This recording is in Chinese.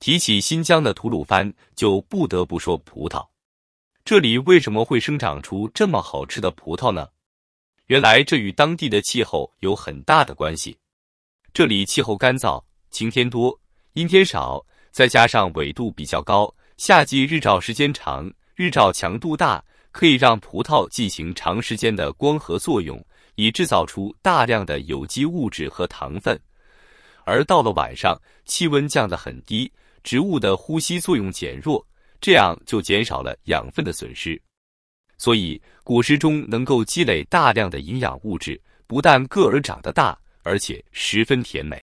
提起新疆的吐鲁番，就不得不说葡萄。这里为什么会生长出这么好吃的葡萄呢？原来这与当地的气候有很大的关系。这里气候干燥，晴天多，阴天少，再加上纬度比较高，夏季日照时间长，日照强度大，可以让葡萄进行长时间的光合作用，以制造出大量的有机物质和糖分。而到了晚上，气温降得很低，植物的呼吸作用减弱，这样就减少了养分的损失。所以果实中能够积累大量的营养物质，不但个儿长得大，而且十分甜美。